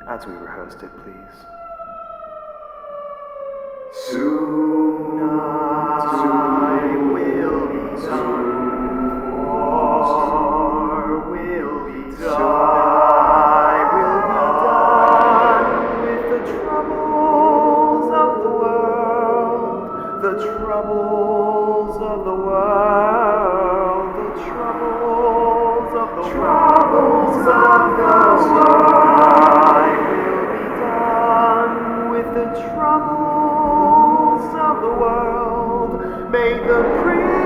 as we rehearsed it, please. Soon I will be done, war will be done, with the troubles of the world, the troubles of the world, the troubles of the troubles of the world. I will be done with the troubles of the world. May the